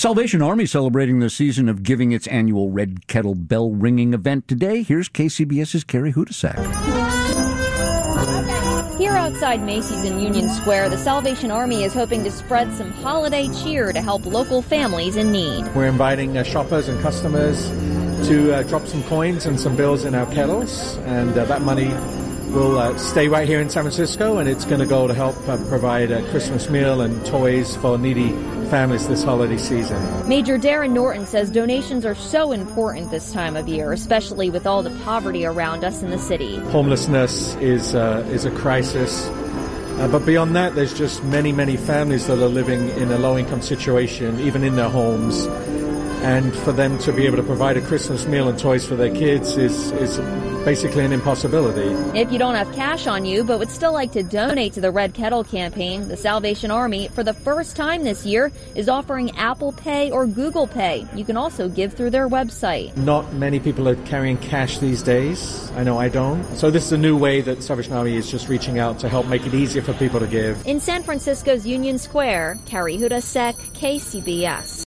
Salvation Army celebrating the season of giving its annual Red Kettle Bell ringing event today. Here's KCBS's Carrie Hudasak. Here outside Macy's in Union Square, the Salvation Army is hoping to spread some holiday cheer to help local families in need. We're inviting shoppers and customers to drop some coins and some bills in our kettles, and that money will stay right here in San Francisco, and it's going to go to help provide a Christmas meal and toys for needy families this holiday season. Major Darren Norton says donations are so important this time of year, especially with all the poverty around us in the city. Homelessness is a crisis. But beyond that, there's just many, many families that are living in a low-income situation, even in their homes. And for them to be able to provide a Christmas meal and toys for their kids is basically an impossibility. If you don't have cash on you but would still like to donate to the Red Kettle campaign, the Salvation Army, for the first time this year, is offering Apple Pay or Google Pay. You can also give through their website. Not many people are carrying cash these days. I know I don't. So this is a new way that Salvation Army is just reaching out to help make it easier for people to give. In San Francisco's Union Square, Carrie Hudasak, KCBS.